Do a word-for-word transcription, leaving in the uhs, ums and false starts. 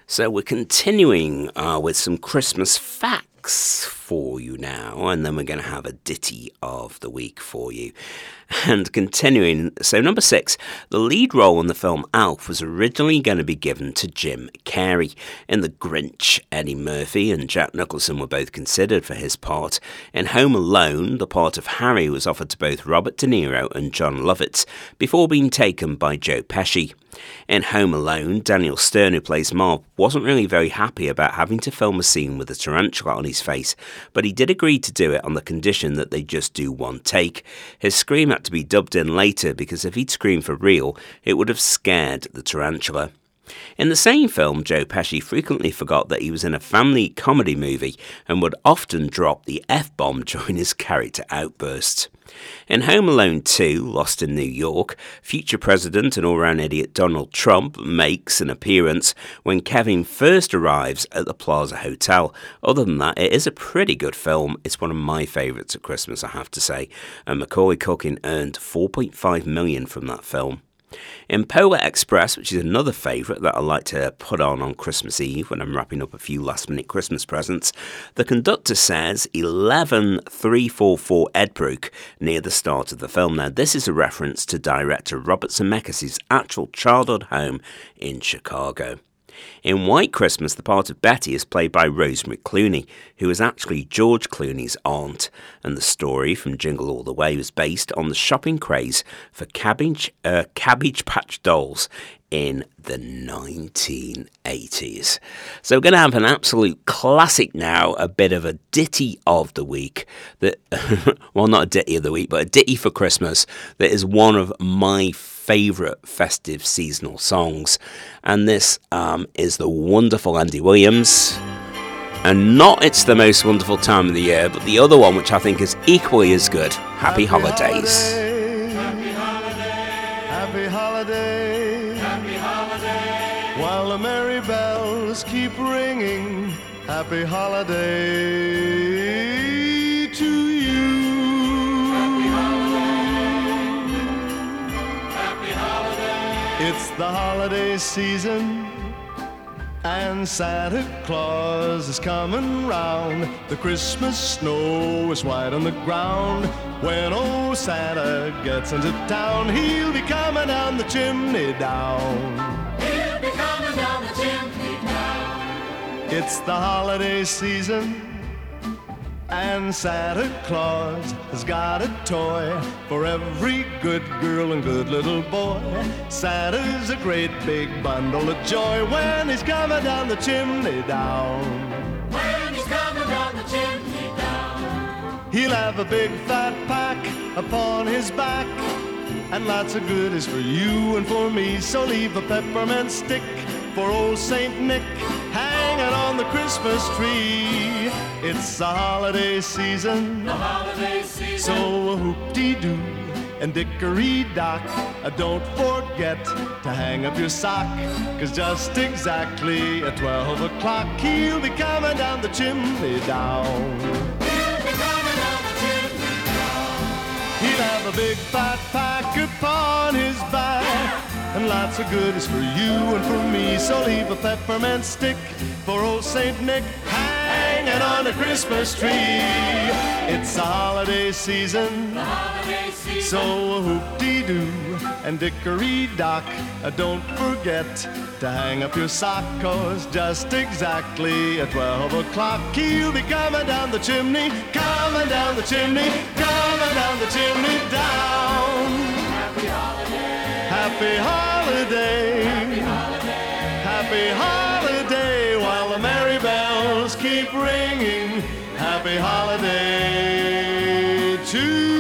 So we're continuing uh, with some Christmas facts for you now, and then we're going to have a ditty of the week for you. And continuing, so number six, the lead role in the film Alf was originally going to be given to Jim Carrey. In The Grinch, Eddie Murphy and Jack Nicholson were both considered for his part. In Home Alone, the part of Harry was offered to both Robert De Niro and Jon Lovitz before being taken by Joe Pesci. In Home Alone, Daniel Stern, who plays Marv, wasn't really very happy about having to film a scene with a tarantula on his face, but he did agree to do it on the condition that they just do one take. His scream had to be dubbed in later because if he'd screamed for real, it would have scared the tarantula. In the same film, Joe Pesci frequently forgot that he was in a family comedy movie and would often drop the F-bomb during his character outbursts. In Home Alone two, Lost in New York, future President and all-round idiot Donald Trump makes an appearance when Kevin first arrives at the Plaza Hotel. Other than that, it is a pretty good film. It's one of my favourites at Christmas, I have to say. And Macaulay Culkin earned four point five million dollars from that film. In Polar Express, which is another favourite that I like to put on on Christmas Eve when I'm wrapping up a few last-minute Christmas presents, the conductor says eleven three forty-four Edbrook near the start of the film. Now, this is a reference to director Robert Zemeckis' actual childhood home in Chicago. In White Christmas, the part of Betty is played by Rosemary Clooney, who is actually George Clooney's aunt, and the story from Jingle All the Way was based on the shopping craze for Cabbage, uh, Cabbage Patch Dolls in the nineteen eighties. So we're going to have an absolute classic now, a bit of a ditty of the week, that well, not a ditty of the week, but a ditty for Christmas that is one of my favourite festive seasonal songs. And this um, is the wonderful Andy Williams. And not It's the Most Wonderful Time of the Year, but the other one, which I think is equally as good, Happy, Happy Holidays. Holiday, happy holiday, happy holiday, happy holiday, while the merry bells keep ringing, happy holiday to you. Happy holiday, happy holiday. It's the holiday season, and Santa Claus is coming round. The Christmas snow is white on the ground. When old Santa gets into town, he'll be coming down the chimney down. He'll be coming down the chimney down. It's the holiday season, and Santa Claus has got a toy for every good girl and good little boy. Santa's a great big bundle of joy when he's coming down the chimney down. When he's coming down the chimney down, he'll have a big fat pack upon his back, and lots of goodies for you and for me. So leave a peppermint stick for old Saint Nick hanging on the Christmas tree. It's the holiday season, the holiday season. So whoop-dee-doo and dickory-dock, uh, don't forget to hang up your sock, 'cause just exactly at twelve o'clock he'll be coming down the chimney down. He'll be coming down the chimney down. He'll have a big fat pack upon his back, and lots of goodies for you and for me. So leave a peppermint stick for old Saint Nick hanging on the Christmas tree. It's the holiday season, the holiday season. So whoop-dee-doo and dickory-dock, uh, don't forget to hang up your sock, 'cause just exactly at twelve o'clock he'll be coming down the chimney, coming down the chimney, coming down the chimney down. Happy holiday, happy holiday, happy holiday, happy holiday, while the merry bells keep ringing, happy holiday to